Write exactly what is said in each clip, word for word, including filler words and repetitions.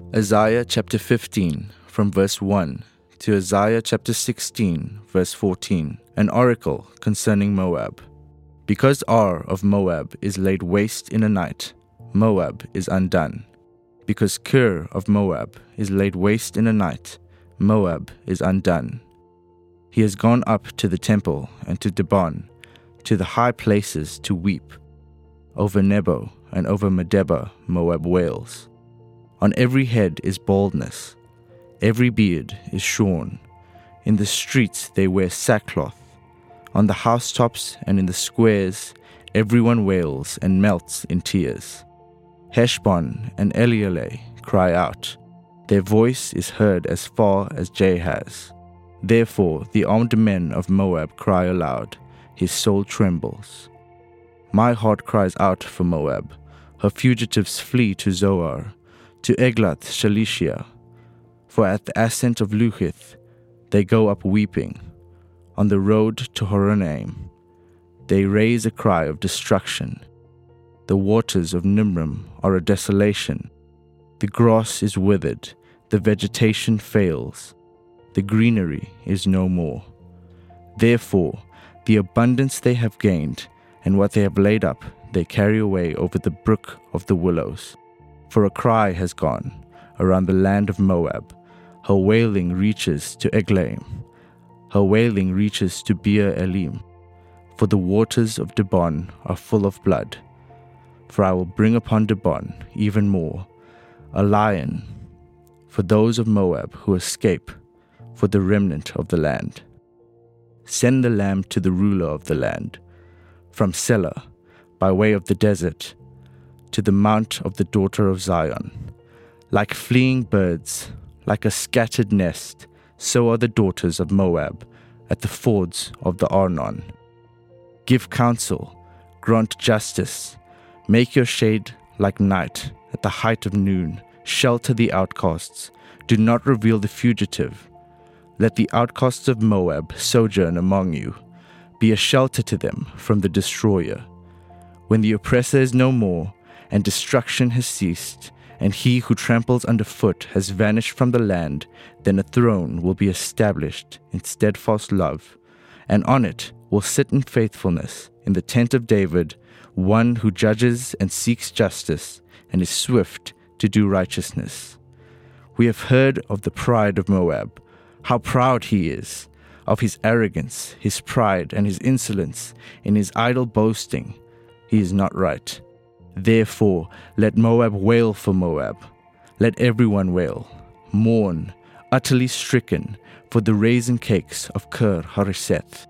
Isaiah chapter fifteen, from verse one to Isaiah chapter sixteen, verse fourteen, an oracle concerning Moab. Because Ar of Moab is laid waste in a night, Moab is undone. Because Kir of Moab is laid waste in a night, Moab is undone. He has gone up to the temple and to Dibon, to the high places to weep. Over Nebo and over Medeba Moab wails. On every head is baldness, every beard is shorn. In the streets they wear sackcloth. On the housetops and in the squares everyone wails and melts in tears. Heshbon and Elealeh cry out. Their voice is heard as far as Jahaz. Therefore the armed men of Moab cry aloud. His soul trembles. My heart cries out for Moab. Her fugitives flee to Zoar, to Eglath Shalishiah. For at the ascent of Luhith they go up weeping. On the road to Horonaim they raise a cry of destruction. The waters of Nimrim are a desolation. The grass is withered, the vegetation fails, the greenery is no more. Therefore the abundance they have gained and what they have laid up they carry away over the brook of the willows. For a cry has gone around the land of Moab. Her wailing reaches to Eglaim. Her wailing reaches to Beer Elim. For the waters of Dibon are full of blood. For I will bring upon Dibon even more, a lion, for those of Moab who escape, for the remnant of the land. Send the lamb to the ruler of the land, from Selah, by way of the desert, to the mount of the daughter of Zion. Like fleeing birds, like a scattered nest, so are the daughters of Moab at the fords of the Arnon. Give counsel, grant justice, make your shade like night at the height of noon, shelter the outcasts, do not reveal the fugitive. Let the outcasts of Moab sojourn among you, be a shelter to them from the destroyer. When the oppressor is no more, and destruction has ceased, and he who tramples underfoot has vanished from the land, then a throne will be established in steadfast love, and on it will sit in faithfulness, in the tent of David, one who judges and seeks justice, and is swift to do righteousness. We have heard of the pride of Moab, how proud he is, of his arrogance, his pride, and his insolence, in his idle boasting. He is not right. Therefore, let Moab wail for Moab. Let everyone wail, mourn, utterly stricken, for the raisin cakes of Kir Hareseth.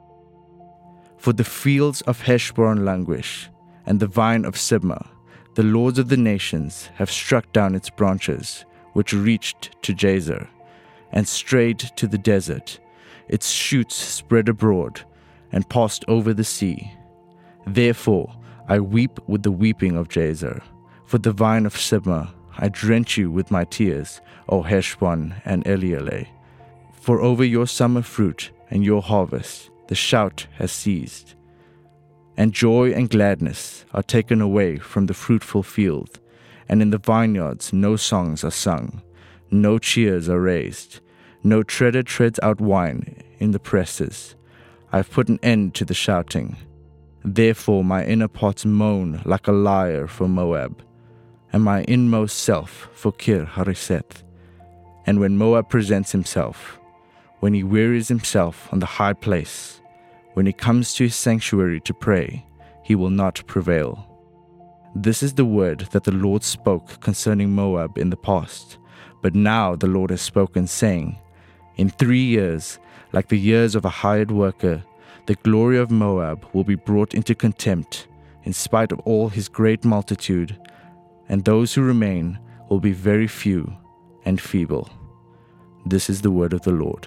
For the fields of Heshbon languish, and the vine of Sibmah, the lords of the nations have struck down its branches, which reached to Jazer, and strayed to the desert. Its shoots spread abroad, and passed over the sea. Therefore, I weep with the weeping of Jazer. For the vine of Sibmah, I drench you with my tears, O Heshbon and Elealeh. For over your summer fruit and your harvest, the shout has ceased. And joy and gladness are taken away from the fruitful field, and in the vineyards no songs are sung, no cheers are raised, no treader treads out wine in the presses. I have put an end to the shouting. Therefore my inner parts moan like a lyre for Moab, and my inmost self for Kir Hareseth. And when Moab presents himself, when he wearies himself on the high place, when he comes to his sanctuary to pray, he will not prevail. This is the word that the Lord spoke concerning Moab in the past. But now the Lord has spoken, saying, in three years, like the years of a hired worker, the glory of Moab will be brought into contempt, in spite of all his great multitude, and those who remain will be very few and feeble. This is the word of the Lord.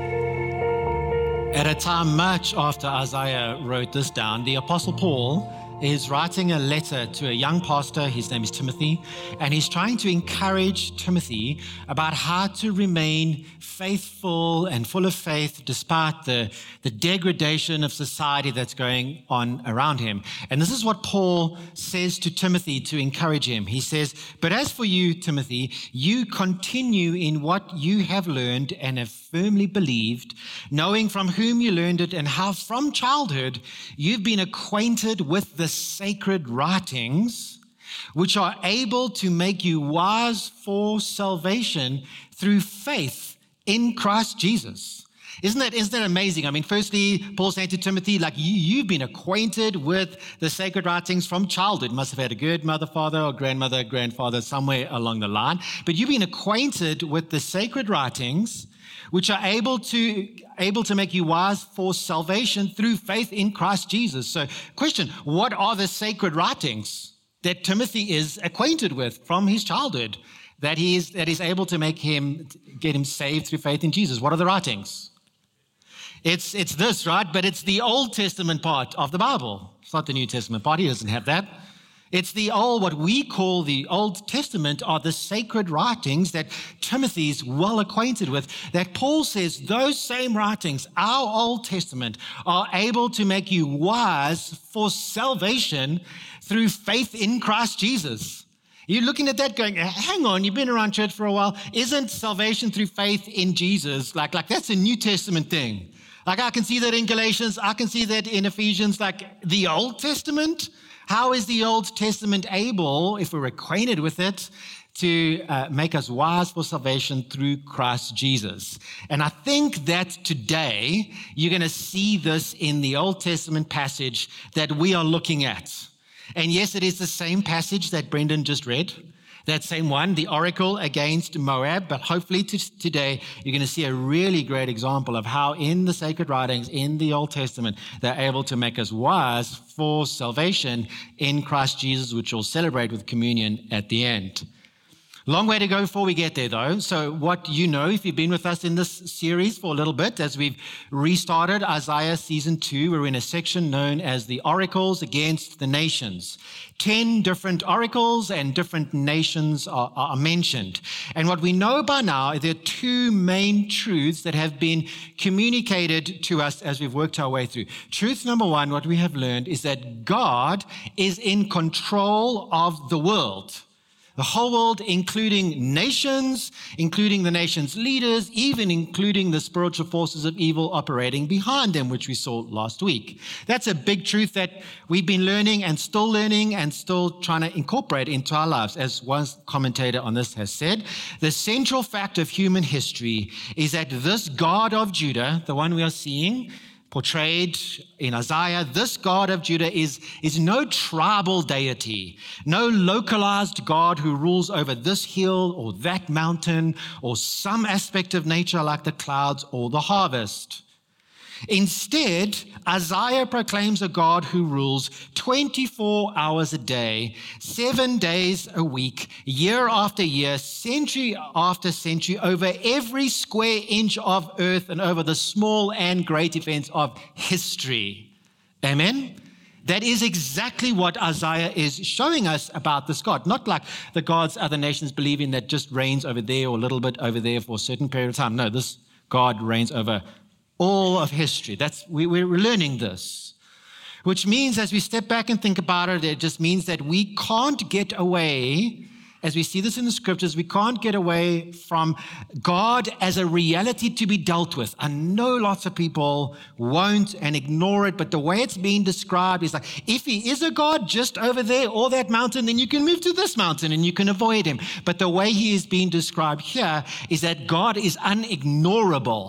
At a time much after Isaiah wrote this down, the Apostle Paul is writing a letter to a young pastor. His name is Timothy, and he's trying to encourage Timothy about how to remain faithful and full of faith despite the, the degradation of society that's going on around him. And this is what Paul says to Timothy to encourage him. He says, "But as for you, Timothy, you continue in what you have learned and have firmly believed, knowing from whom you learned it and how from childhood you've been acquainted with the sacred writings, which are able to make you wise for salvation through faith in Christ Jesus." Isn't that, isn't that amazing? I mean, firstly, Paul saying to Timothy, like, you, you've been acquainted with the sacred writings from childhood. Must have had a good mother, father, or grandmother, grandfather, somewhere along the line. But you've been acquainted with the sacred writings, which are able to able to make you wise for salvation through faith in Christ Jesus. So, question, what are the sacred writings that Timothy is acquainted with from his childhood, that he is that is able to make him, get him saved through faith in Jesus? What are the writings? It's, it's this, right? But it's the Old Testament part of the Bible. It's not the New Testament part. He doesn't have that. It's the old, what we call the Old Testament, are the sacred writings that Timothy's well acquainted with, that Paul says those same writings, our Old Testament, are able to make you wise for salvation through faith in Christ Jesus. You're looking at that going, hang on, you've been around church for a while. Isn't salvation through faith in Jesus, like, like that's a New Testament thing? Like, I can see that in Galatians, I can see that in Ephesians, like the Old Testament. How is the Old Testament able, if we're acquainted with it, to uh, make us wise for salvation through Christ Jesus? And I think that today you're going to see this in the Old Testament passage that we are looking at. And yes, it is the same passage that Brendan just read. That same one, the oracle against Moab, but hopefully to today you're going to see a really great example of how in the sacred writings, in the Old Testament, they're able to make us wise for salvation in Christ Jesus, which we'll celebrate with communion at the end. Long way to go before we get there, though. So what you know, if you've been with us in this series for a little bit, as we've restarted Isaiah season two, we're in a section known as the oracles against the nations. Ten different oracles and different nations are, are mentioned. And what we know by now is there are two main truths that have been communicated to us as we've worked our way through. Truth number one, what we have learned, is that God is in control of the world. The whole world, including nations, including the nation's leaders, even including the spiritual forces of evil operating behind them, which we saw last week. That's a big truth that we've been learning and still learning and still trying to incorporate into our lives. As one commentator on this has said, the central fact of human history is that this God of Judah, the one we are seeing, portrayed in Isaiah, this God of Judah is, is no tribal deity, no localized God who rules over this hill or that mountain or some aspect of nature like the clouds or the harvest. Instead, Isaiah proclaims a God who rules twenty-four hours a day, seven days a week, year after year, century after century, over every square inch of earth and over the small and great events of history. Amen? That is exactly what Isaiah is showing us about this God. Not like the gods other nations believe in that just reigns over there or a little bit over there for a certain period of time. No, this God reigns over all of history. That's we, we're learning this, which means as we step back and think about it, it just means that we can't get away, as we see this in the scriptures, we can't get away from God as a reality to be dealt with. I know lots of people won't and ignore it, but the way it's being described is like, if he is a God just over there or that mountain, then you can move to this mountain and you can avoid him. But the way he is being described here is that God is unignorable.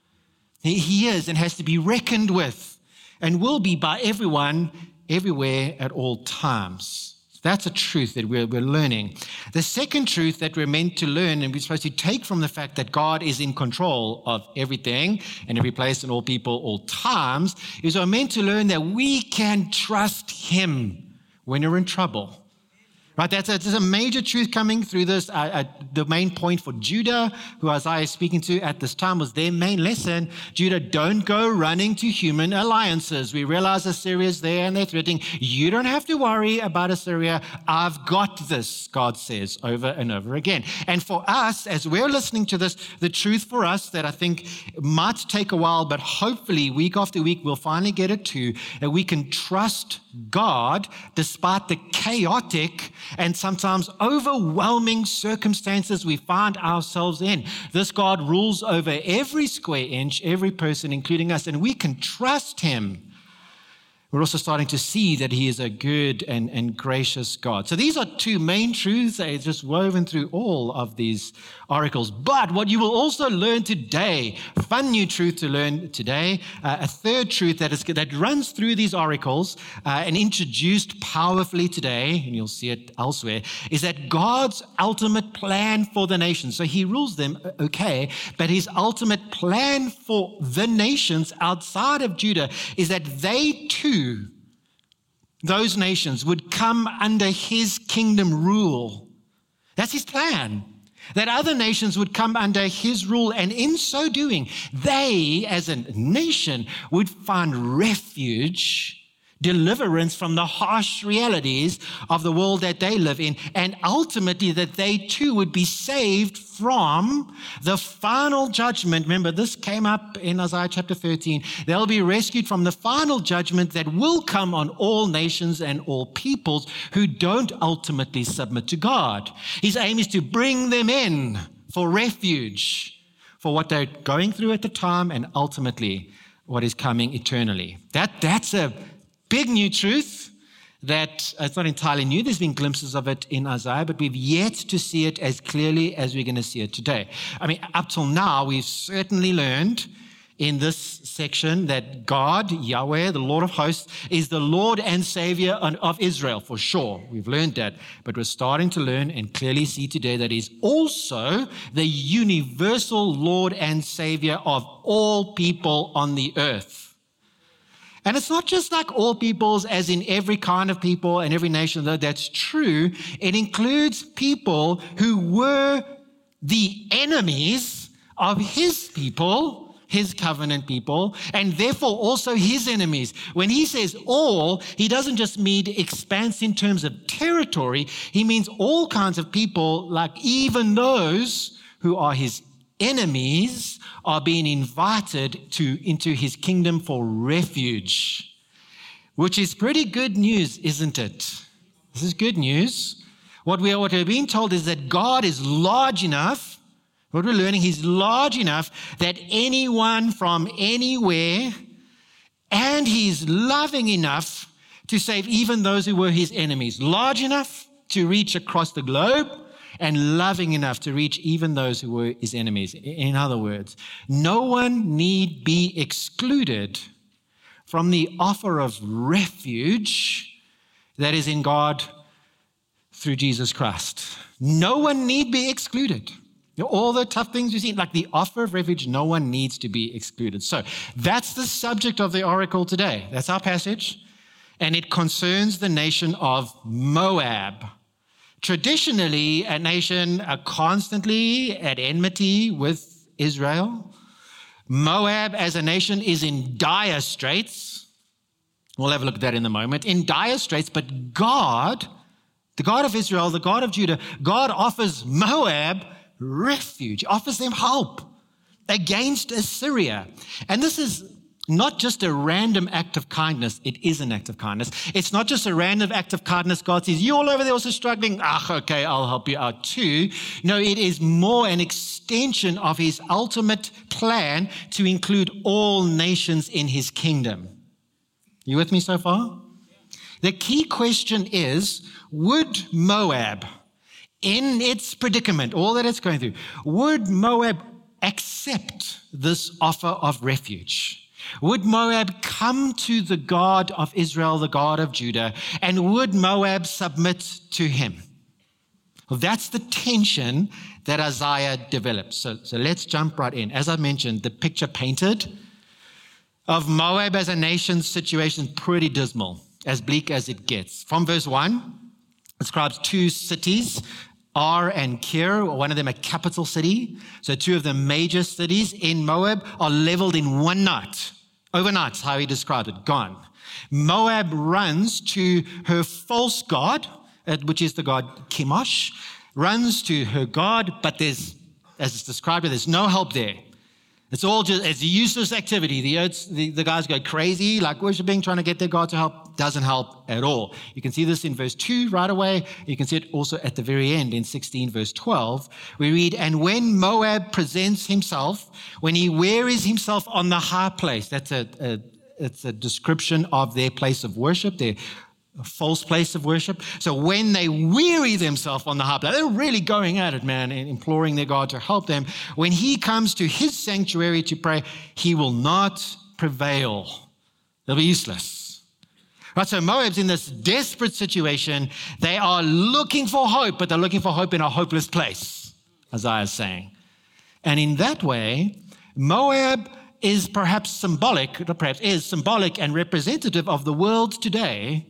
He is and has to be reckoned with and will be by everyone, everywhere, at all times. That's a truth that we're, we're learning. The second truth that we're meant to learn and we're supposed to take from the fact that God is in control of everything and every place and all people, all times, is we're meant to learn that we can trust him when we're in trouble. Right, that's a, that's a major truth coming through this. Uh, uh, the main point for Judah, who Isaiah is speaking to at this time, was their main lesson. Judah, don't go running to human alliances. We realize Assyria's there and they're threatening. You don't have to worry about Assyria. I've got this, God says over and over again. And for us, as we're listening to this, the truth for us that I think might take a while, but hopefully week after week we'll finally get it to, that we can trust God despite the chaotic and sometimes overwhelming circumstances we find ourselves in. This God rules over every square inch, every person, including us, and we can trust him. We're also starting to see that he is a good and, and gracious God. So these are two main truths that are just woven through all of these oracles. But what you will also learn today, fun new truth to learn today, uh, a third truth that is that runs through these oracles uh, and introduced powerfully today, and you'll see it elsewhere, is that God's ultimate plan for the nations. So he rules them, okay, but his ultimate plan for the nations outside of Judah is that they too, those nations, would come under his kingdom rule. That's his plan. That other nations would come under his rule, and in so doing, they, as a nation, would find refuge, deliverance from the harsh realities of the world that they live in, and ultimately that they too would be saved from the final judgment. Remember, this came up in Isaiah chapter thirteen. They'll be rescued from the final judgment that will come on all nations and all peoples who don't ultimately submit to God. His aim is to bring them in for refuge for what they're going through at the time and ultimately what is coming eternally. That, that's a big new truth that it's not entirely new. There's been glimpses of it in Isaiah, but we've yet to see it as clearly as we're going to see it today. I mean, up till now, we've certainly learned in this section that God, Yahweh, the Lord of hosts, is the Lord and Savior of Israel, for sure. We've learned that, but we're starting to learn and clearly see today that he's also the universal Lord and Savior of all people on the earth. And it's not just like all peoples, as in every kind of people and every nation, though that's true. It includes people who were the enemies of his people, his covenant people, and therefore also his enemies. When he says all, he doesn't just mean expanse in terms of territory. He means all kinds of people, like even those who are his enemies are being invited to into his kingdom for refuge, which is pretty good news, isn't it? This is good news. What we are, what we're being told is that God is large enough, what we're learning, he's large enough that anyone from anywhere, and he's loving enough to save even those who were his enemies. Large enough to reach across the globe, and loving enough to reach even those who were his enemies. In other words, no one need be excluded from the offer of refuge that is in God through Jesus Christ. No one need be excluded. All the tough things we've seen, like the offer of refuge, no one needs to be excluded. So that's the subject of the oracle today. That's our passage. And it concerns the nation of Moab. Traditionally, a nation uh, constantly at enmity with Israel. Moab as a nation is in dire straits. We'll have a look at that in a moment. In dire straits, but God, the God of Israel, the God of Judah, God offers Moab refuge, offers them help against Assyria. And this is not just a random act of kindness. It is an act of kindness. It's not just a random act of kindness. God says, you all over there also struggling? Ah, okay, I'll help you out too. No, it is more an extension of his ultimate plan to include all nations in his kingdom. You with me so far? The key question is, would Moab, in its predicament, all that it's going through, would Moab accept this offer of refuge? Would Moab come to the God of Israel, the God of Judah, and would Moab submit to him? Well, that's the tension that Isaiah develops. So, so let's jump right in. As I mentioned, the picture painted of Moab as a nation's situation is pretty dismal, as bleak as it gets. From verse one, describes two cities, Ar and Kir, one of them a capital city. So two of the major cities in Moab are leveled in one night. Overnight's how he described it, gone. Moab runs to her false god, which is the god Chemosh, runs to her god, but there's, as it's described, there's no help there. It's all just, it's a useless activity. The, the, the guys go crazy, like worshiping, trying to get their God to help. Doesn't help at all. You can see this in verse two right away. You can see it also at the very end in sixteen, verse twelve. We read, and when Moab presents himself, when he wearies himself on the high place, that's a, a, it's a description of their place of worship, their a false place of worship. So when they weary themselves on the high place, they're really going at it, man, and imploring their God to help them. When he comes to his sanctuary to pray, he will not prevail. They'll be useless. Right, so Moab's in this desperate situation. They are looking for hope, but they're looking for hope in a hopeless place, Isaiah is saying. And in that way, Moab is perhaps symbolic, or perhaps is symbolic and representative of the world today.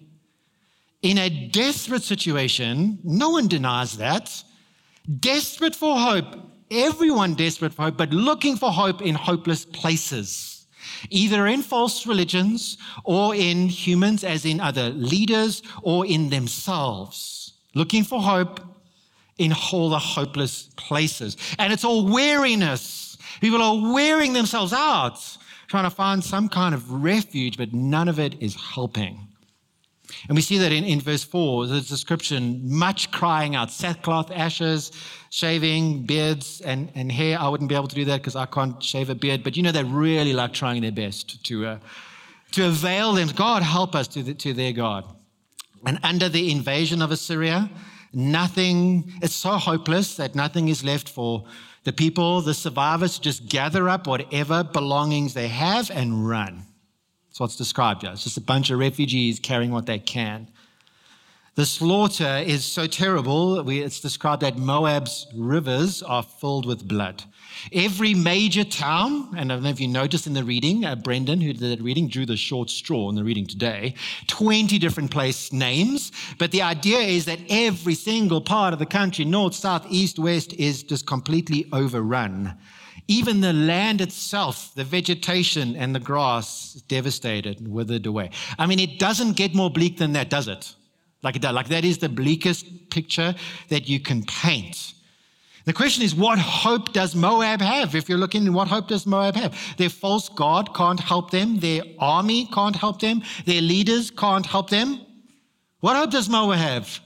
In a desperate situation, no one denies that, desperate for hope, everyone desperate for hope, but looking for hope in hopeless places, either in false religions or in humans, as in other leaders, or in themselves, looking for hope in all the hopeless places. And it's all weariness. People are wearing themselves out, trying to find some kind of refuge, but none of it is helping. And we see that in, in verse four, the description, much crying out, sackcloth, ashes, shaving, beards, and, and hair. I wouldn't be able to do that because I can't shave a beard. But you know, they really like trying their best to uh, to avail them. God, help us to, the, to their God. And under the invasion of Assyria, nothing, it's so hopeless that nothing is left for the people, the survivors, to just gather up whatever belongings they have and run. That's what's described here. It's just a bunch of refugees carrying what they can. The slaughter is so terrible, we, it's described that Moab's rivers are filled with blood. Every major town, and I don't know if you noticed in the reading, uh, Brendan, who did that reading, drew the short straw in the reading today, twenty different place names, but the idea is that every single part of the country, north, south, east, west, is just completely overrun. Even the land itself, the vegetation and the grass, is devastated and withered away. I mean, it doesn't get more bleak than that, does it? Like it does. Like that is the bleakest picture that you can paint. The question is, what hope does Moab have? If you're looking, what hope does Moab have? Their false god can't help them. Their army can't help them. Their leaders can't help them. What hope does Moab have?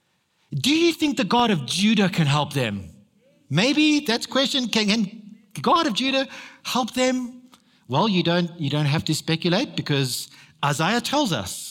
Do you think the God of Judah can help them? Maybe that's the question. Can, can the God of Judah help them? Well, you don't, you don't have to speculate because Isaiah tells us.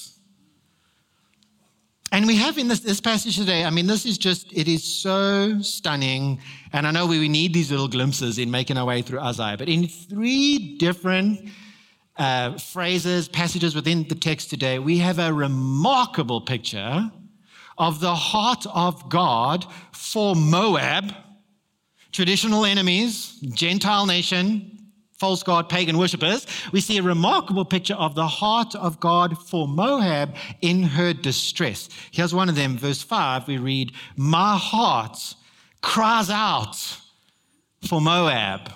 And we have in this, this passage today, I mean, this is just, it is so stunning. And I know we, we need these little glimpses in making our way through Isaiah. But in three different uh, phrases, passages within the text today, we have a remarkable picture of the heart of God for Moab, traditional enemies, Gentile nation, false god, pagan worshippers. We see a remarkable picture of the heart of God for Moab in her distress. Here's one of them, verse five, we read, my heart cries out for Moab.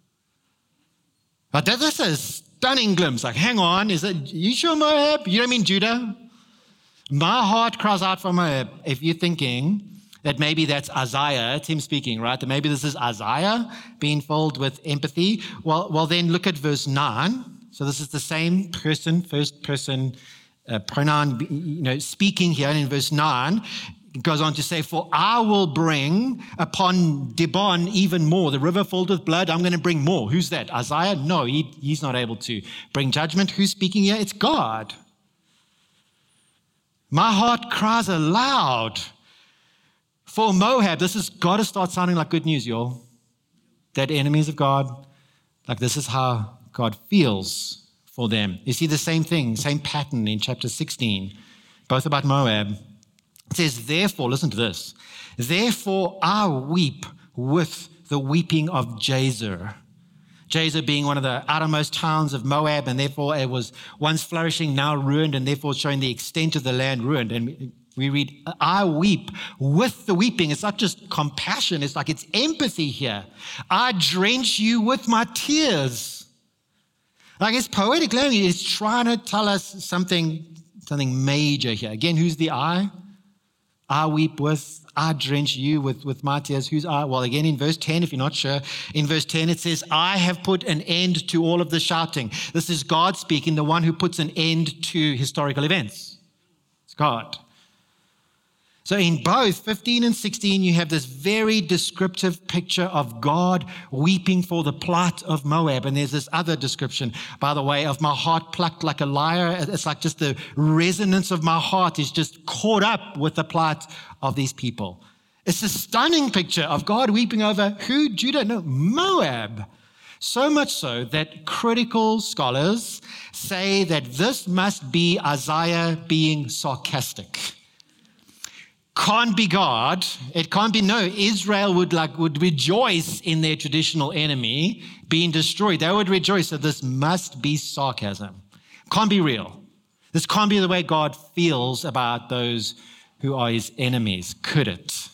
But that's a stunning glimpse. Like, hang on, is it, you sure Moab? You don't mean Judah? My heart cries out for Moab. If you're thinking that maybe that's Isaiah, it's him speaking, right? That maybe this is Isaiah being filled with empathy. Well, well, then look at verse nine. So this is the same person, first person uh, pronoun, you know, speaking here. And in verse nine, it goes on to say, for I will bring upon Dibon even more, the river filled with blood. I'm going to bring more. Who's that? Isaiah? No, he, he's not able to bring judgment. Who's speaking here? It's God. My heart cries aloud for Moab. This has got to start sounding like good news, y'all. That enemies of God, like this is how God feels for them. You see the same thing, same pattern in chapter sixteen, both about Moab. It says, therefore, listen to this. Therefore I weep with the weeping of Jazer. Jazer being one of the outermost towns of Moab, and therefore it was once flourishing, now ruined, and therefore showing the extent of the land ruined. And We read, I weep with the weeping. It's not just compassion. It's like it's empathy here. I drench you with my tears. Like it's poetic language. It's trying to tell us something, something major here. Again, who's the I? I weep with, I drench you with, with my tears. Who's I? Well, again, in verse ten, if you're not sure, in verse ten it says, I have put an end to all of the shouting. This is God speaking, the one who puts an end to historical events. It's God. So in both fifteen and sixteen, you have this very descriptive picture of God weeping for the plight of Moab. And there's this other description, by the way, of my heart plucked like a lyre. It's like just the resonance of my heart is just caught up with the plight of these people. It's a stunning picture of God weeping over who? Judah? No, Moab. So much so that critical scholars say that this must be Isaiah being sarcastic. Can't be God. It can't be, no, Israel would like would rejoice in their traditional enemy being destroyed. They would rejoice. So this must be sarcasm. Can't be real. This can't be the way God feels about those who are his enemies. Could it?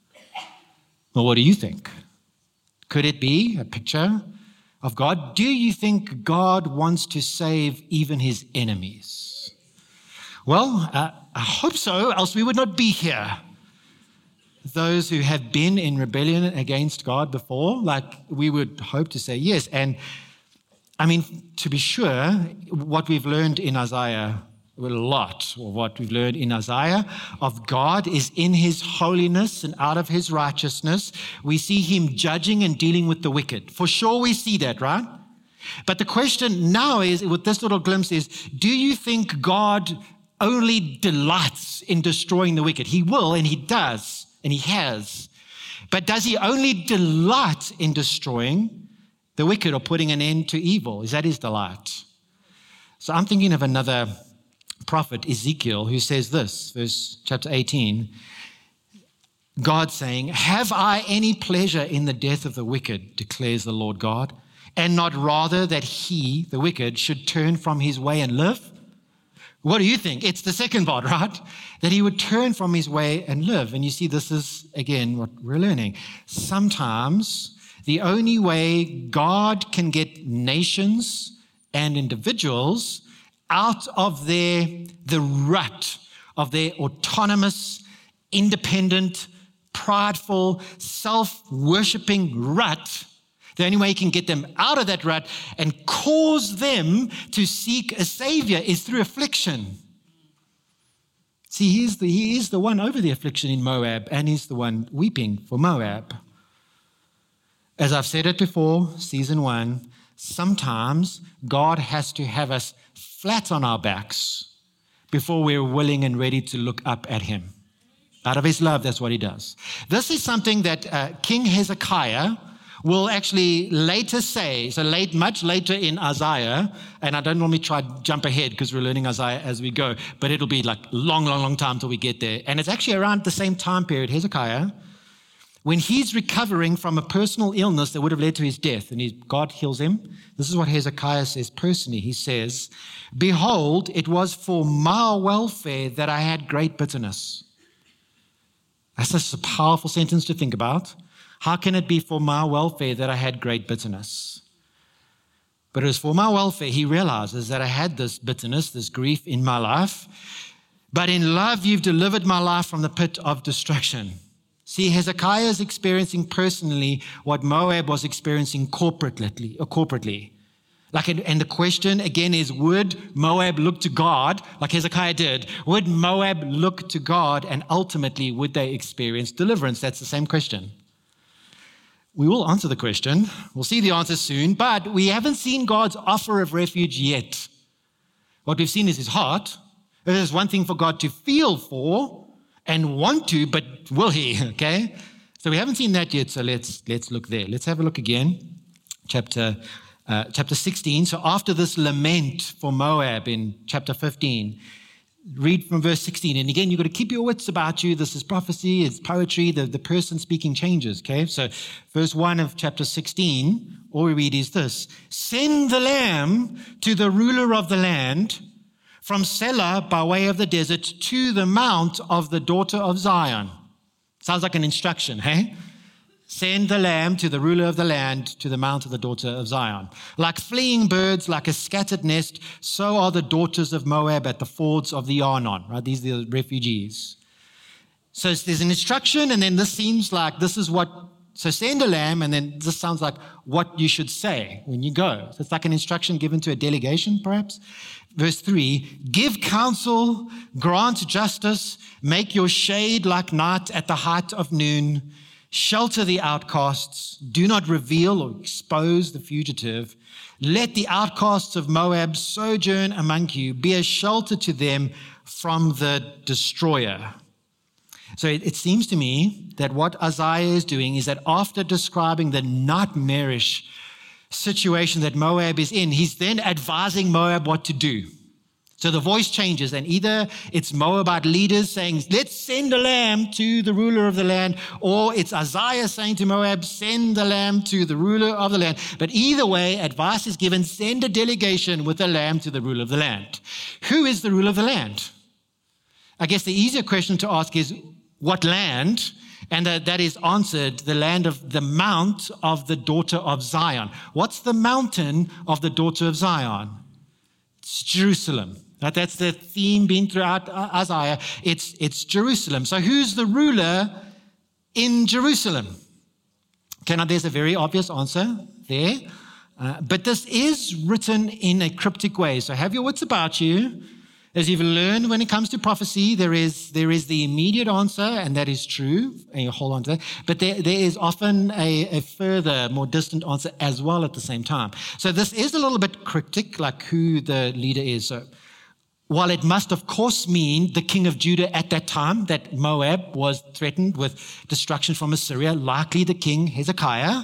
Well, what do you think? Could it be a picture of God? Do you think God wants to save even his enemies? Well, uh, I hope so, else we would not be here. Those who have been in rebellion against God before, like we would hope to say yes. And I mean, to be sure, what we've learned in Isaiah, well, a lot of what we've learned in Isaiah of God is in his holiness and out of his righteousness. We see him judging and dealing with the wicked. For sure we see that, right? But the question now is, with this little glimpse is, do you think God only delights in destroying the wicked? He will, and he does, and he has. But does he only delight in destroying the wicked or putting an end to evil? Is that his delight? So I'm thinking of another prophet, Ezekiel, who says this, verse chapter eighteen, God saying, have I any pleasure in the death of the wicked, declares the Lord God, and not rather that he, the wicked, should turn from his way and live? What do you think? It's the second part, right? That he would turn from his way and live. And you see, this is, again, what we're learning. Sometimes the only way God can get nations and individuals out of their, the rut of their autonomous, independent, prideful, self-worshipping rut, the only way he can get them out of that rut and cause them to seek a savior is through affliction. See, he's the, he is the one over the affliction in Moab, and he's the one weeping for Moab. As I've said it before, season one, sometimes God has to have us flat on our backs before we're willing and ready to look up at him. Out of his love, that's what he does. This is something that uh, King Hezekiah will actually later say, so late, much later in Isaiah, and I don't normally try to jump ahead because we're learning Isaiah as we go, but it'll be like long, long, long time till we get there. And it's actually around the same time period, Hezekiah, when he's recovering from a personal illness that would have led to his death, and he, God heals him. This is what Hezekiah says personally. He says, behold, it was for my welfare that I had great bitterness. That's just a powerful sentence to think about. How can it be for my welfare that I had great bitterness? But it was for my welfare. He realizes that I had this bitterness, this grief in my life. But in love, you've delivered my life from the pit of destruction. See, Hezekiah is experiencing personally what Moab was experiencing corporately. Or corporately. Like, and the question again is, would Moab look to God like Hezekiah did? Would Moab look to God, and ultimately would they experience deliverance? That's the same question. We will answer the question. We'll see the answer soon, but we haven't seen God's offer of refuge yet. What we've seen is his heart. It is one thing for God to feel for and want to, but will he? Okay? So we haven't seen that yet, so let's let's look there. Let's have a look again. Chapter uh, chapter sixteen. So after this lament for Moab in chapter fifteen, read from verse sixteen. And again, you've got to keep your wits about you. This is prophecy, it's poetry. The, the person speaking changes, okay? So verse one of chapter sixteen, all we read is this. Send the lamb to the ruler of the land, from Selah by way of the desert to the mount of the daughter of Zion. Sounds like an instruction, hey? Send the lamb to the ruler of the land, to the mount of the daughter of Zion. Like fleeing birds, like a scattered nest, so are the daughters of Moab at the fords of the Arnon, right? These are the refugees. So there's an instruction, and then this seems like this is what, so send a lamb, and then this sounds like what you should say when you go. So it's like an instruction given to a delegation, perhaps. Verse three, give counsel, grant justice, make your shade like night at the height of noon, shelter the outcasts, do not reveal or expose the fugitive. Let the outcasts of Moab sojourn among you, be a shelter to them from the destroyer. So it, it seems to me that what Isaiah is doing is that after describing the nightmarish situation that Moab is in, he's then advising Moab what to do. So the voice changes, and either it's Moabite leaders saying, let's send a lamb to the ruler of the land, or it's Isaiah saying to Moab, send the lamb to the ruler of the land. But either way, advice is given, send a delegation with a lamb to the ruler of the land. Who is the ruler of the land? I guess the easier question to ask is, what land? And uh, that is answered, the land of the mount of the daughter of Zion. What's the mountain of the daughter of Zion? It's Jerusalem. Right? That's the theme being throughout Isaiah. It's, it's Jerusalem. So who's the ruler in Jerusalem? Okay, now there's a very obvious answer there. Uh, but this is written in a cryptic way. So have your wits about you. As you've learned when it comes to prophecy, there is there is the immediate answer, and that is true, and you hold on to that. But there, there is often a, a further, more distant answer as well at the same time. So this is a little bit cryptic, like who the leader is. So while it must, of course, mean the king of Judah at that time, that Moab was threatened with destruction from Assyria, likely the king Hezekiah,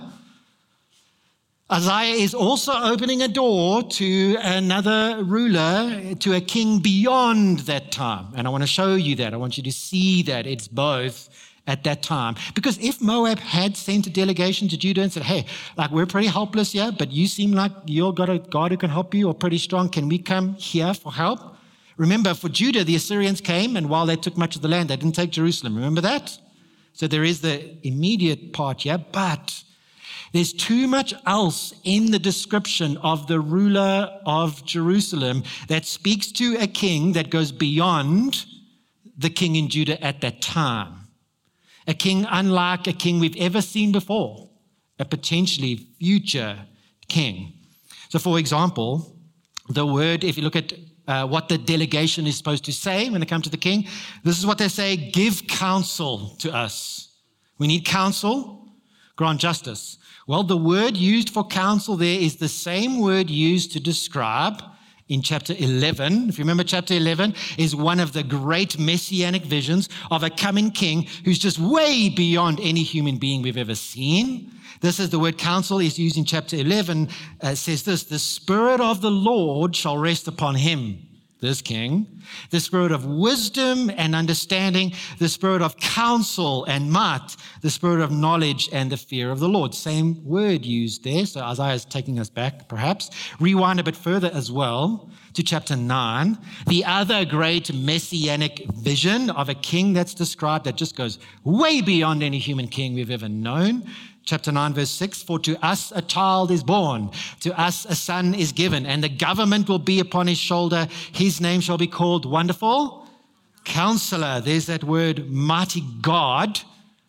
Isaiah is also opening a door to another ruler, to a king beyond that time. And I want to show you that. I want you to see that it's both at that time. Because if Moab had sent a delegation to Judah and said, hey, like we're pretty helpless here, but you seem like you've got a God who can help you or pretty strong. Can we come here for help? Remember, for Judah, the Assyrians came, and while they took much of the land, they didn't take Jerusalem. Remember that? So there is the immediate part here, but there's too much else in the description of the ruler of Jerusalem that speaks to a king that goes beyond the king in Judah at that time. A king unlike a king we've ever seen before, a potentially future king. So for example, the word, if you look at uh, what the delegation is supposed to say when it comes to the king, this is what they say, give counsel to us. We need counsel, grant justice. Well, the word used for counsel there is the same word used to describe in chapter eleven. If you remember, chapter eleven is one of the great messianic visions of a coming king who's just way beyond any human being we've ever seen. This is the word counsel is used in chapter eleven. Uh, says this, the Spirit of the Lord shall rest upon him, this king, the spirit of wisdom and understanding, the spirit of counsel and might, the spirit of knowledge and the fear of the Lord. Same word used there. So Isaiah is taking us back, perhaps. Rewind a bit further as well to chapter nine. The other great messianic vision of a king that's described that just goes way beyond any human king we've ever known. Chapter nine, verse six, for to us a child is born, to us a son is given, and the government will be upon his shoulder. His name shall be called Wonderful Counselor. There's that word, Mighty God,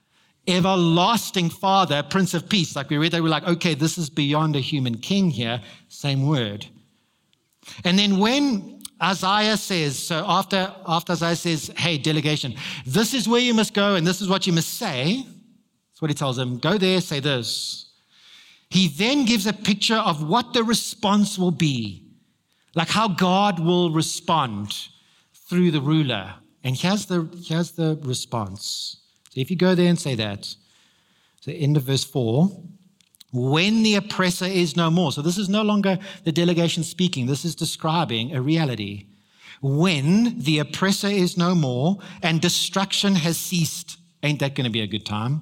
Everlasting Father, Prince of Peace. Like we read that, we're like, okay, this is beyond a human king here. Same word. And then when Isaiah says, so after, after Isaiah says, hey, delegation, this is where you must go and this is what you must say. That's what he tells them. Go there, say this. He then gives a picture of what the response will be, like how God will respond through the ruler. And here's the, here's the response. So if you go there and say that, so end of verse four, when the oppressor is no more. So this is no longer the delegation speaking. This is describing a reality. When the oppressor is no more and destruction has ceased, ain't that going to be a good time?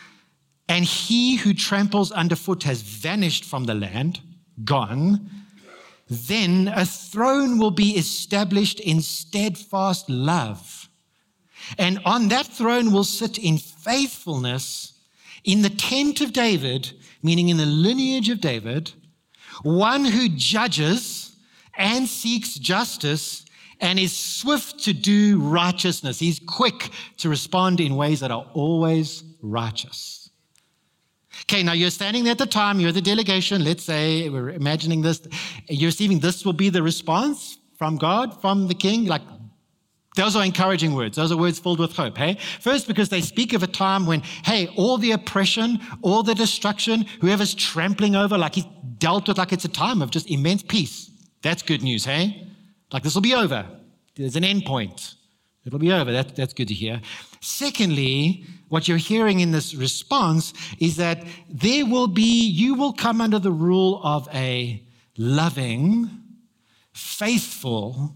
And he who tramples underfoot has vanished from the land, gone. Then a throne will be established in steadfast love. And on that throne will sit in faithfulness in the tent of David, meaning in the lineage of David, one who judges and seeks justice and is swift to do righteousness. He's quick to respond in ways that are always righteous. Okay, now you're standing there at the time, you're the delegation, let's say, we're imagining this, you're receiving this will be the response from God, from the king, like, those are encouraging words. Those are words filled with hope, hey? First, because they speak of a time when, hey, all the oppression, all the destruction, whoever's trampling over, like he's dealt with like it's a time of just immense peace. That's good news, hey? Like this will be over. There's an end point. It'll be over. That, that's good to hear. Secondly, what you're hearing in this response is that there will be, you will come under the rule of a loving, faithful,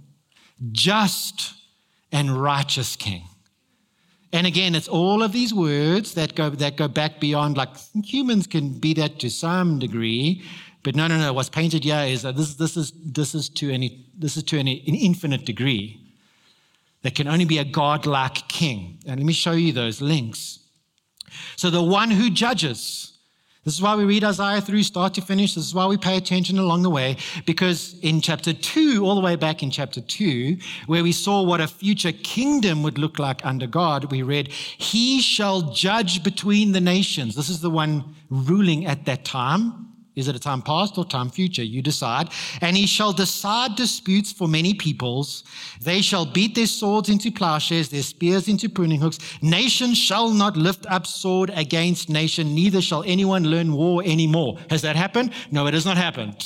just, and righteous king. And again, it's all of these words that go that go back beyond, like humans can be that to some degree, but no, no, no. What's painted here is that this this is this is to any this is to an, an infinite degree. There can only be a godlike king. And let me show you those links. So the one who judges. This is why we read Isaiah through start to finish. This is why we pay attention along the way, because in chapter two, all the way back in chapter two, where we saw what a future kingdom would look like under God, we read, he shall judge between the nations. This is the one ruling at that time. Is it a time past or time future? You decide. And he shall decide disputes for many peoples. They shall beat their swords into plowshares, their spears into pruning hooks. Nation shall not lift up sword against nation, neither shall anyone learn war anymore. Has that happened? No, it has not happened.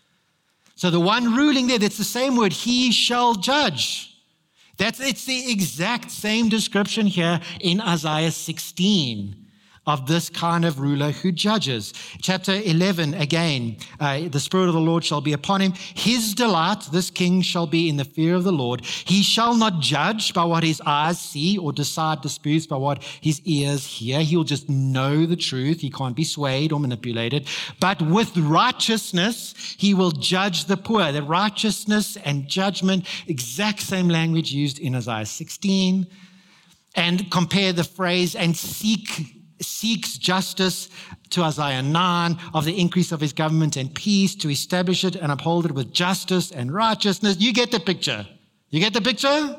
So the one ruling there, that's the same word, he shall judge. That's, it's the exact same description here in Isaiah sixteen. Of this kind of ruler who judges. Chapter eleven, again, uh, the Spirit of the Lord shall be upon him. His delight, this king, shall be in the fear of the Lord. He shall not judge by what his eyes see or decide disputes by what his ears hear. He'll just know the truth. He can't be swayed or manipulated. But with righteousness, he will judge the poor. The righteousness and judgment, exact same language used in Isaiah sixteen. And compare the phrase, and seek seeks justice, to Isaiah nine, of the increase of his government and peace, to establish it and uphold it with justice and righteousness. You get the picture. You get the picture?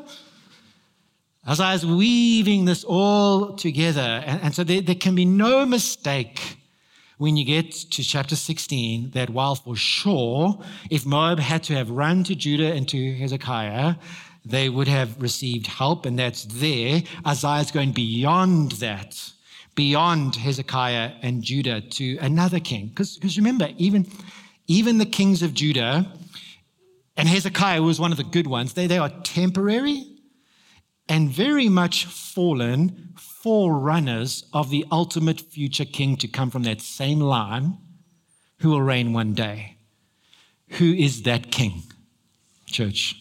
Isaiah's weaving this all together. And, and so there, there can be no mistake when you get to chapter sixteen that while for sure, if Moab had to have run to Judah and to Hezekiah, they would have received help, and that's there. Isaiah's going beyond that. Beyond Hezekiah and Judah to another king. Because remember, even, even the kings of Judah, and Hezekiah was one of the good ones, they, they are temporary and very much fallen forerunners of the ultimate future king to come from that same line who will reign one day. Who is that king, church?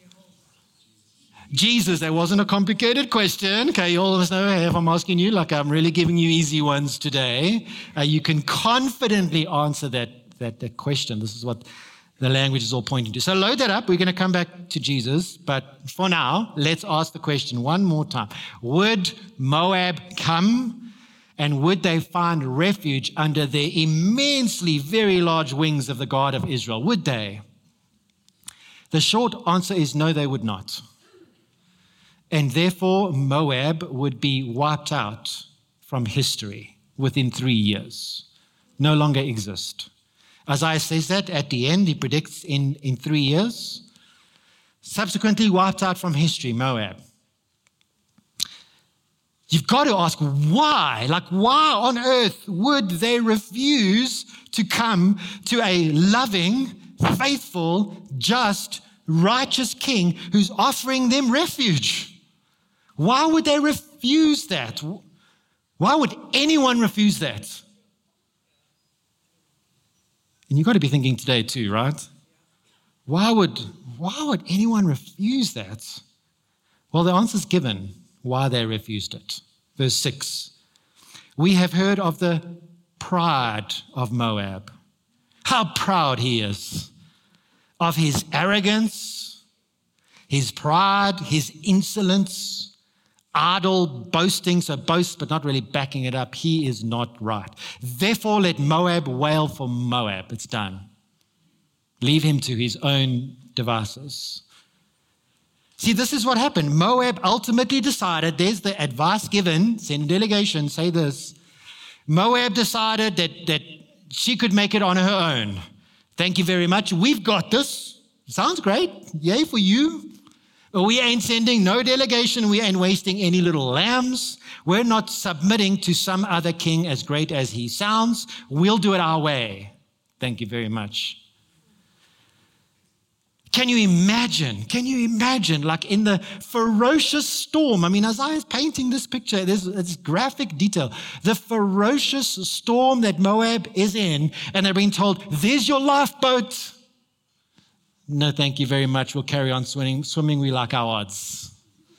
Jesus, that wasn't a complicated question. Okay, you all of us know if I'm asking you, like I'm really giving you easy ones today. Uh, you can confidently answer that, that, that question. This is what the language is all pointing to. So load that up. We're going to come back to Jesus. But for now, let's ask the question one more time. Would Moab come, and would they find refuge under the immensely very large wings of the God of Israel? Would they? The short answer is no, they would not. And therefore, Moab would be wiped out from history within three years, no longer exist. Isaiah says that at the end, he predicts in, in three years. Subsequently wiped out from history, Moab. You've got to ask why? Like, why on earth would they refuse to come to a loving, faithful, just, righteous king who's offering them refuge? Why would they refuse that? Why would anyone refuse that? And you've got to be thinking today too, right? Why would, why would anyone refuse that? Well, the answer's given why they refused it. Verse six. We have heard of the pride of Moab. How proud he is of his arrogance, his pride, his insolence, idle boasting, so boast but not really backing it up. He is not right. Therefore, let Moab wail for Moab. It's done. Leave him to his own devices. See, this is what happened. Moab ultimately decided, there's the advice given, send a delegation, say this. Moab decided that, that she could make it on her own. Thank you very much. We've got this. Sounds great. Yay for you. But we ain't sending no delegation. We ain't wasting any little lambs. We're not submitting to some other king as great as he sounds. We'll do it our way. Thank you very much. Can you imagine? Can you imagine, like in the ferocious storm? I mean, Isaiah is painting this picture. There's it's graphic detail. The ferocious storm that Moab is in, and they're being told, there's your lifeboat. No, thank you very much. We'll carry on swimming. Swimming, we like our odds.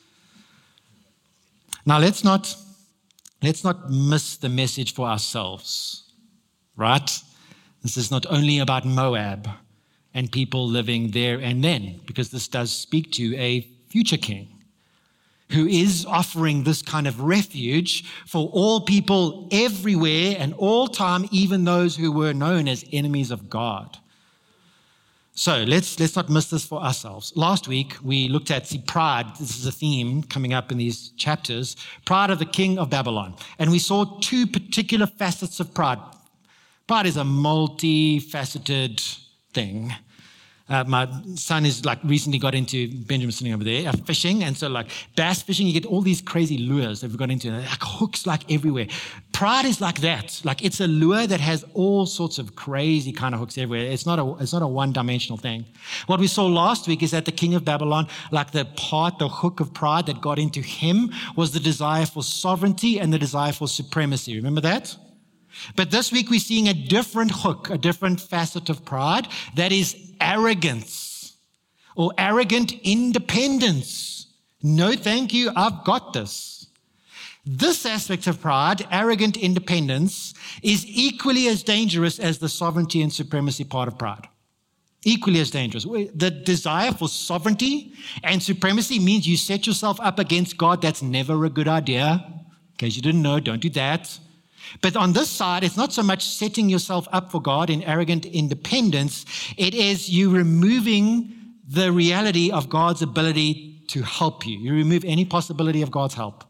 Now, let's not, let's not miss the message for ourselves, right? This is not only about Moab and people living there and then, because this does speak to a future king who is offering this kind of refuge for all people everywhere and all time, even those who were known as enemies of God. So let's let's not miss this for ourselves. Last week, we looked at see, pride. This is a theme coming up in these chapters. Pride of the king of Babylon. And we saw two particular facets of pride. Pride is a multifaceted thing. Uh, my son is like recently got into, Benjamin sitting over there, uh, fishing. And so like bass fishing, you get all these crazy lures that we've got into, like hooks like everywhere. Pride is like that. Like it's a lure that has all sorts of crazy kind of hooks everywhere. It's not a, it's not a one-dimensional thing. What we saw last week is that the king of Babylon, like the part, the hook of pride that got into him was the desire for sovereignty and the desire for supremacy. Remember that? But this week we're seeing a different hook, a different facet of pride, that is arrogance or arrogant independence. No, thank you, I've got this. This aspect of pride, arrogant independence, is equally as dangerous as the sovereignty and supremacy part of pride. Equally as dangerous. The desire for sovereignty and supremacy means you set yourself up against God. That's never a good idea. In case you didn't know, don't do that. But on this side, it's not so much setting yourself up for God in arrogant independence. It is you removing the reality of God's ability to help you. You remove any possibility of God's help.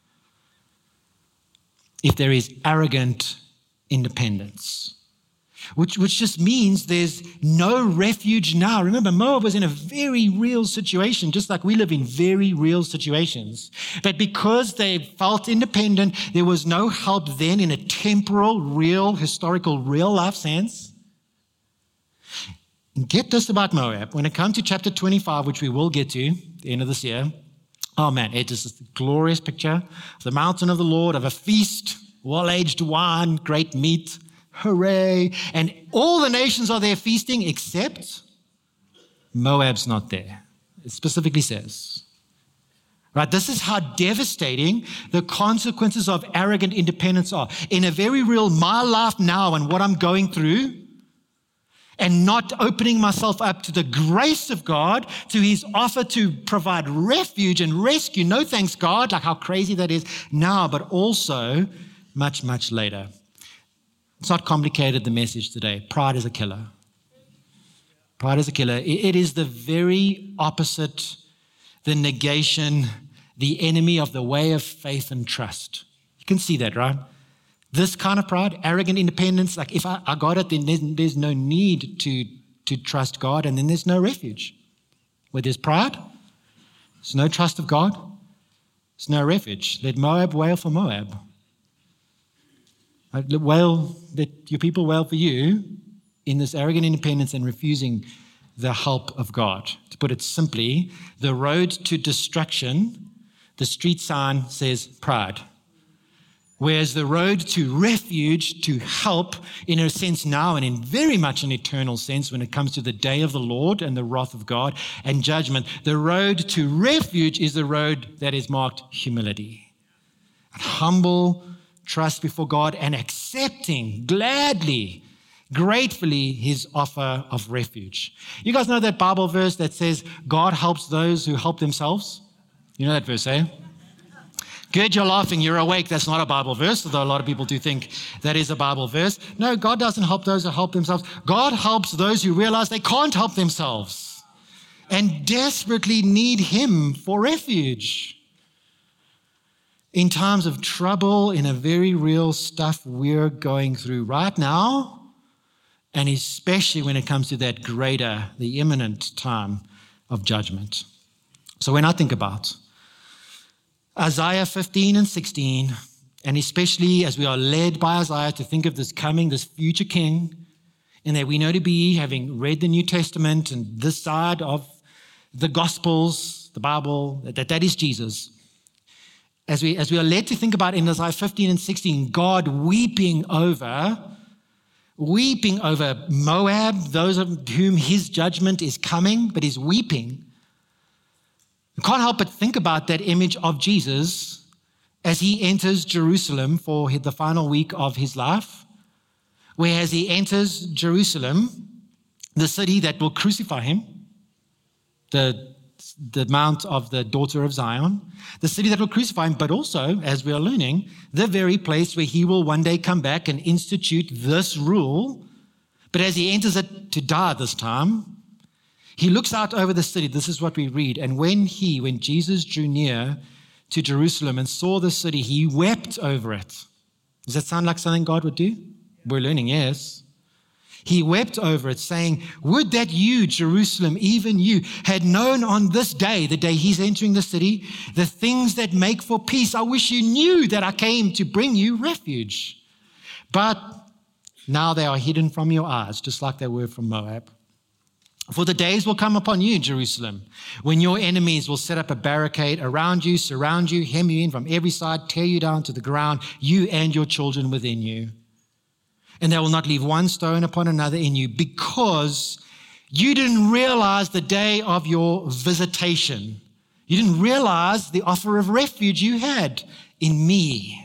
If there is arrogant independence, which, which just means there's no refuge now. Remember, Moab was in a very real situation, just like we live in very real situations. But because they felt independent, there was no help then in a temporal, real, historical, real life sense. And get this about Moab. When it comes to chapter twenty-five, which we will get to at the end of this year, oh man, it is a glorious picture of the mountain of the Lord, of a feast, well-aged wine, great meat. Hooray. And all the nations are there feasting except Moab's not there. It specifically says. Right? This is how devastating the consequences of arrogant independence are. In a very real, my life now and what I'm going through, and not opening myself up to the grace of God, to his offer to provide refuge and rescue. No thanks, God, like how crazy that is now, but also much, much later. It's not complicated, the message today. Pride is a killer. Pride is a killer. It is the very opposite, the negation, the enemy of the way of faith and trust. You can see that, right? This kind of pride, arrogant independence, like if I, I got it, then there's, there's no need to, to trust God, and then there's no refuge. Where there's pride, there's no trust of God, there's no refuge. Let Moab wail for Moab. Wail, that your people wail for you in this arrogant independence and refusing the help of God. To put it simply, the road to destruction, the street sign says pride. Whereas the road to refuge, to help, in a sense now and in very much an eternal sense when it comes to the day of the Lord and the wrath of God and judgment, the road to refuge is the road that is marked humility. Humble trust before God and accepting gladly, gratefully his offer of refuge. You guys know that Bible verse that says, God helps those who help themselves? You know that verse, eh? Good, you're laughing, you're awake. That's not a Bible verse, although a lot of people do think that is a Bible verse. No, God doesn't help those who help themselves. God helps those who realize they can't help themselves and desperately need him for refuge. In times of trouble, in a very real stuff we're going through right now, and especially when it comes to that greater, the imminent time of judgment. So when I think about Isaiah fifteen and sixteen, and especially as we are led by Isaiah to think of this coming, this future king, and that we know to be, having read the New Testament and this side of the Gospels, the Bible, that that is Jesus. As we, as we are led to think about in Isaiah fifteen and sixteen, God weeping over, weeping over Moab, those of whom his judgment is coming, but he's weeping. You can't help but think about that image of Jesus as he enters Jerusalem for the final week of his life, where as he enters Jerusalem, the city that will crucify him, the, the mount of the daughter of Zion, the city that will crucify him, but also, as we are learning, the very place where he will one day come back and institute this rule. But as he enters it to die this time, he looks out over the city. This is what we read. And when he, when Jesus drew near to Jerusalem and saw the city, he wept over it. Does that sound like something God would do? We're learning, yes. He wept over it, saying, would that you, Jerusalem, even you, had known on this day, the day he's entering the city, the things that make for peace. I wish you knew that I came to bring you refuge. But now they are hidden from your eyes, just like they were from Moab. For the days will come upon you, Jerusalem, when your enemies will set up a barricade around you, surround you, hem you in from every side, tear you down to the ground, you and your children within you. And they will not leave one stone upon another in you, because you didn't realize the day of your visitation. You didn't realize the offer of refuge you had in me.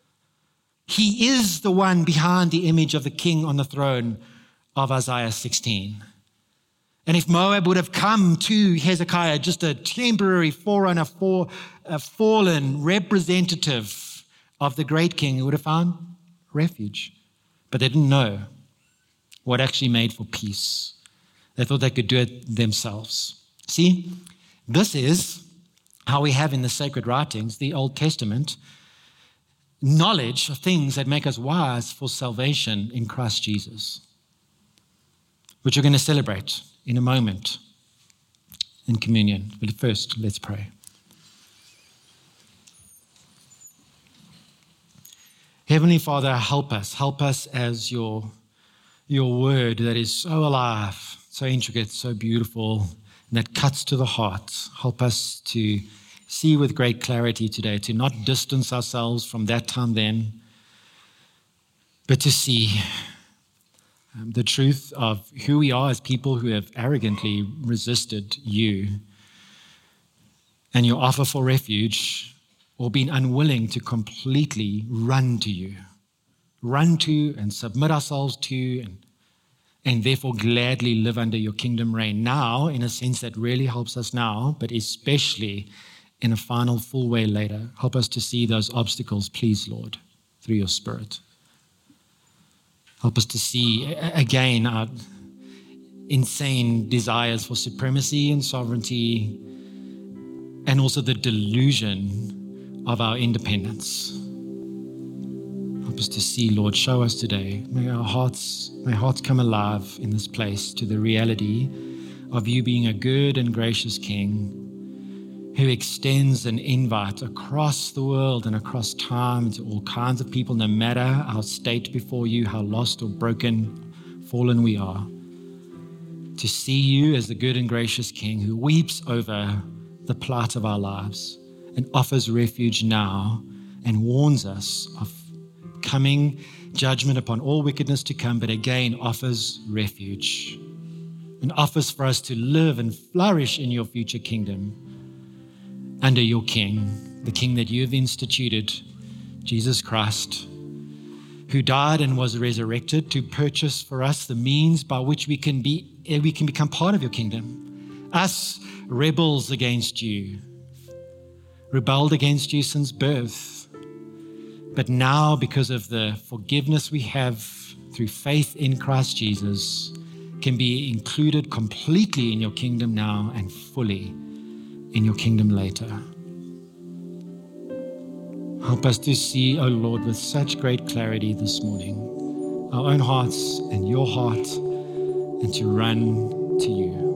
He is the one behind the image of the king on the throne of Isaiah sixteen. And if Moab would have come to Hezekiah, just a temporary forerunner, for a fallen representative of the great king, he would have found refuge. But they didn't know what actually made for peace. They thought they could do it themselves. See, this is how we have in the sacred writings, the Old Testament, knowledge of things that make us wise for salvation in Christ Jesus, which we're going to celebrate in a moment in communion. But first, let's pray. Heavenly Father, help us. Help us as your, your word that is so alive, so intricate, so beautiful, and that cuts to the heart. Help us to see with great clarity today, to not distance ourselves from that time then, but to see um, the truth of who we are as people who have arrogantly resisted you and your offer for refuge, or been unwilling to completely run to you, run to and submit ourselves to, and, and therefore gladly live under your kingdom reign now, in a sense that really helps us now, but especially in a final full way later. Help us to see those obstacles, please, Lord, through your Spirit. Help us to see, again, our insane desires for supremacy and sovereignty, and also the delusion of our independence. Help us to see, Lord, show us today. May our hearts, may hearts come alive in this place to the reality of you being a good and gracious King who extends an invite across the world and across time to all kinds of people, no matter our state before you, how lost or broken, fallen we are, to see you as the good and gracious King who weeps over the plight of our lives and offers refuge now and warns us of coming judgment upon all wickedness to come, but again offers refuge and offers for us to live and flourish in your future kingdom under your King, the King that you have instituted, Jesus Christ, who died and was resurrected to purchase for us the means by which we can be we can become part of your kingdom. Us, rebels against you, rebelled against you since birth. But now, because of the forgiveness we have through faith in Christ Jesus, can be included completely in your kingdom now and fully in your kingdom later. Help us to see, O Lord, with such great clarity this morning, our own hearts and your heart, and to run to you.